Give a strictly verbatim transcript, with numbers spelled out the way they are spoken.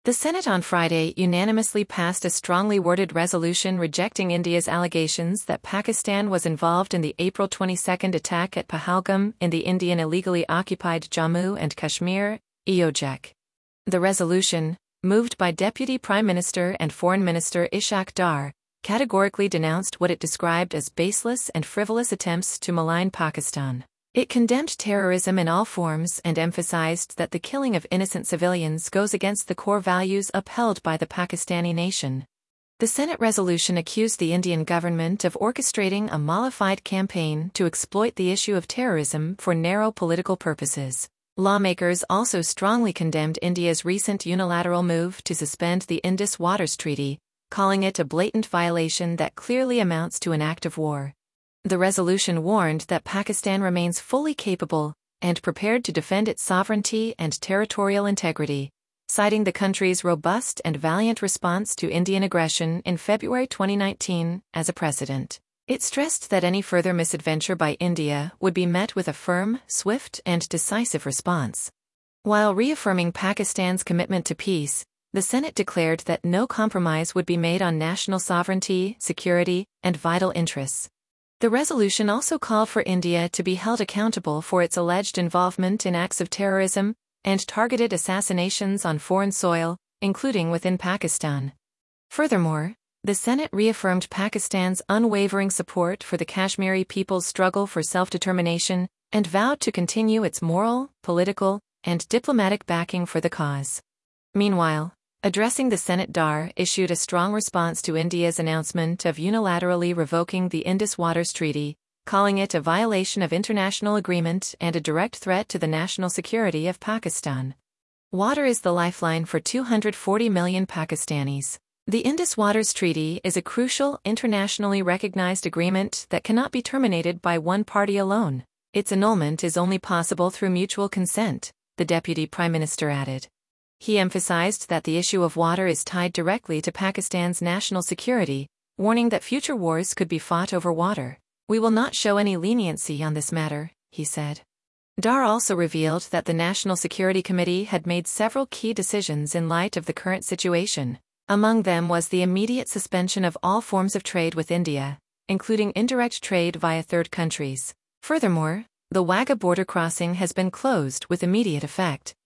The Senate on Friday unanimously passed a strongly worded resolution rejecting India's allegations that Pakistan was involved in the April twenty-second attack at Pahalgam in the Indian illegally occupied Jammu and Kashmir, E O J C. The resolution, moved by Deputy Prime Minister and Foreign Minister Ishaq Dar, categorically denounced what it described as baseless and frivolous attempts to malign Pakistan. It condemned terrorism in all forms and emphasized that the killing of innocent civilians goes against the core values upheld by the Pakistani nation. The Senate resolution accused the Indian government of orchestrating a mollified campaign to exploit the issue of terrorism for narrow political purposes. Lawmakers also strongly condemned India's recent unilateral move to suspend the Indus Waters Treaty, calling it a blatant violation that clearly amounts to an act of war. The resolution warned that Pakistan remains fully capable and prepared to defend its sovereignty and territorial integrity, citing the country's robust and valiant response to Indian aggression in February twenty nineteen as a precedent. It stressed that any further misadventure by India would be met with a firm, swift, and decisive response. While reaffirming Pakistan's commitment to peace, the Senate declared that no compromise would be made on national sovereignty, security, and vital interests. The resolution also called for India to be held accountable for its alleged involvement in acts of terrorism and targeted assassinations on foreign soil, including within Pakistan. Furthermore, the Senate reaffirmed Pakistan's unwavering support for the Kashmiri people's struggle for self-determination and vowed to continue its moral, political, and diplomatic backing for the cause. Meanwhile, addressing the Senate, Dar issued a strong response to India's announcement of unilaterally revoking the Indus Waters Treaty, calling it a violation of international agreement and a direct threat to the national security of Pakistan. Water is the lifeline for two hundred forty million Pakistanis. The Indus Waters Treaty is a crucial, internationally recognized agreement that cannot be terminated by one party alone. Its annulment is only possible through mutual consent, the Deputy Prime Minister added. He emphasized that the issue of water is tied directly to Pakistan's national security, warning that future wars could be fought over water. "We will not show any leniency on this matter," he said. Dar also revealed that the National Security Committee had made several key decisions in light of the current situation. Among them was the immediate suspension of all forms of trade with India, including indirect trade via third countries. Furthermore, the Wagah border crossing has been closed with immediate effect.